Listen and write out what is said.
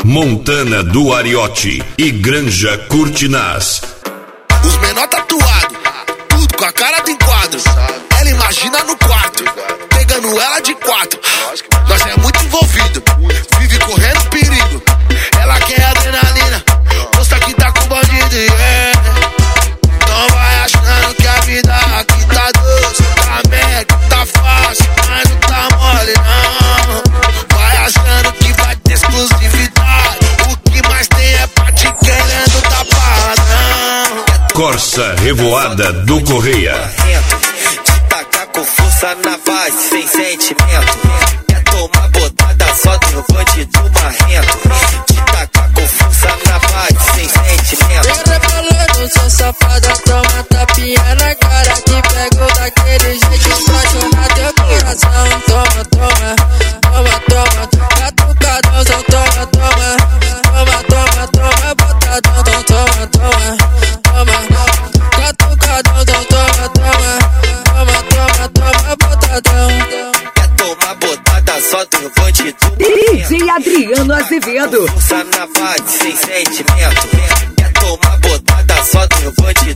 Montana do Ariote e Granja Curtinaz. Os menor tatuado, tudo com a cara do enquadro. Ela imagina no quarto, pegando ela de quatro. Nós é muito envolvido, vive correndo perigo. Ela quer adrenalina, mostra que tá com bandido, yeah. Não vai achando que a vida aqui tá doce, tá mega, tá fácil, mas não tá mole não. Vai achando que vai ter exclusividade, o que mais tem é pra te querendo tapar, não. Corsa Revoada do Correia. Te tacar com força na base, sem sentimento. Quer tomar botada, só tem o bandido marrento. Te tacar com força na base, sem sentimento. Vem rebolando, sou safada, toma tapinha na cara. Te pego daquele jeito pra chorar teu coração. Toma, toma, toma, toma. Catucadão, só toma, toma. Toma, toma, toma, botadão, toma, toma, toma. Catucadão, toma, toma. Toma, toma, toma, botadão. Quer tomar botada, só tem o bandido. DJ Adriano Azevedo. Força na base, sem sentimento. Quer tomar botada, só tem o bandido.